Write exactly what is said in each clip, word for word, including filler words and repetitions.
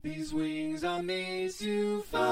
These wings are made to fly.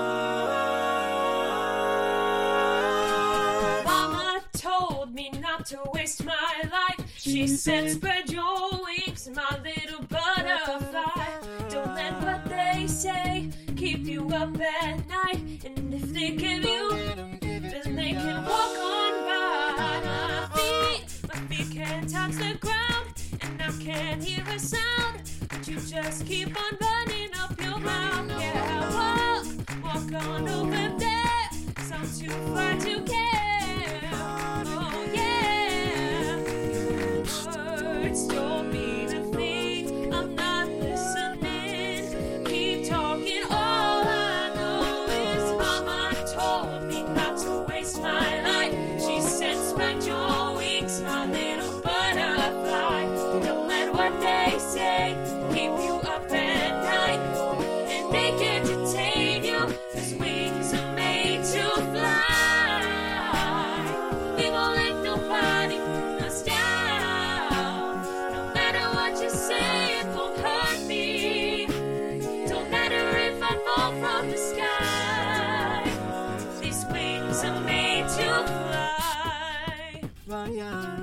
Mama told me not to waste my life. She said, spread your wings, my little butterfly. Don't let what they say keep you up at night. And if they give you, then they can walk on by. My feet, my feet can't touch the ground, and I can't hear a sound. But you just keep on running up your mouth. Yeah, walk, walk on over there. Sounds too far to care. Oh yeah, words don't mean a thing. I'm not listening. Keep talking. All I know is Mama told me not to waste my life. She said, spread your wings, my little butterfly. Don't let what they say keep you up at night, and they can't detain you, 'cause wings are made to fly. We won't let nobody bring us down. No matter what you say, it won't hurt me. Don't matter if I fall from the sky. These wings are made to fly. I'm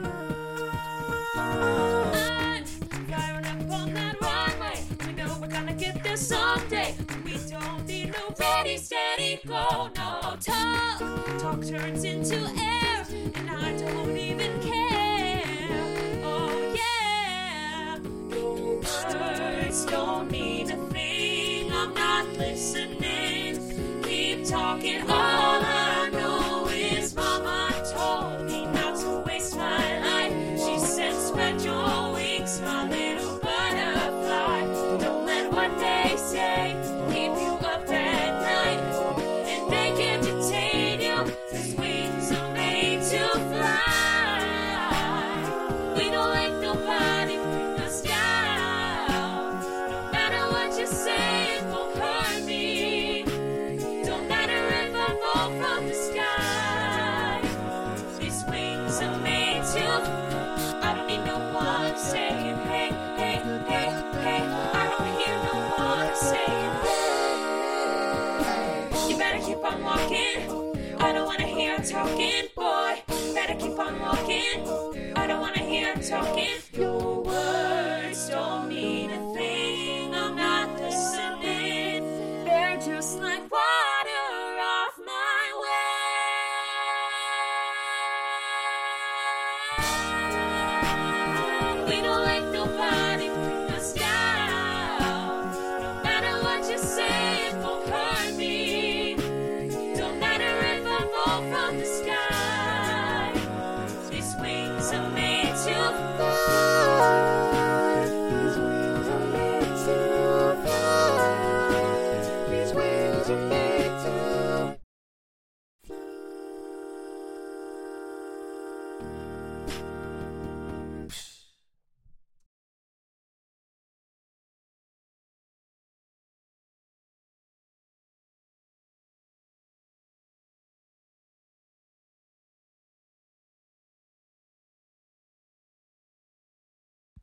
firing up on that runway. We know we're gonna get there someday. We don't need no ready, steady, go. No talk, talk turns into air, and I don't even care. Oh yeah, words don't mean a thing. I'm not listening. Keep talking. All I know is Mama told me not to waste my life. She said, spread your wings, my little butterfly. Don't let what they say keep you up at night, and they can't detain you, 'cause wings are made to fly. We don't let nobody bring us down. No matter what you say, it won't hurt me. Don't matter if I fall from the sky. These wings are made to. I don't need no one saying, hey, hey, hey, hey. I don't hear no one saying, hey. You better keep on walking. I don't wanna hear talking, boy. Better keep on walking. I don't wanna hear talking. Your words don't mean a thing. I'm not listening. They're just like water off my way. We don't let nobody bring us down. No matter what you say, it won't hurt.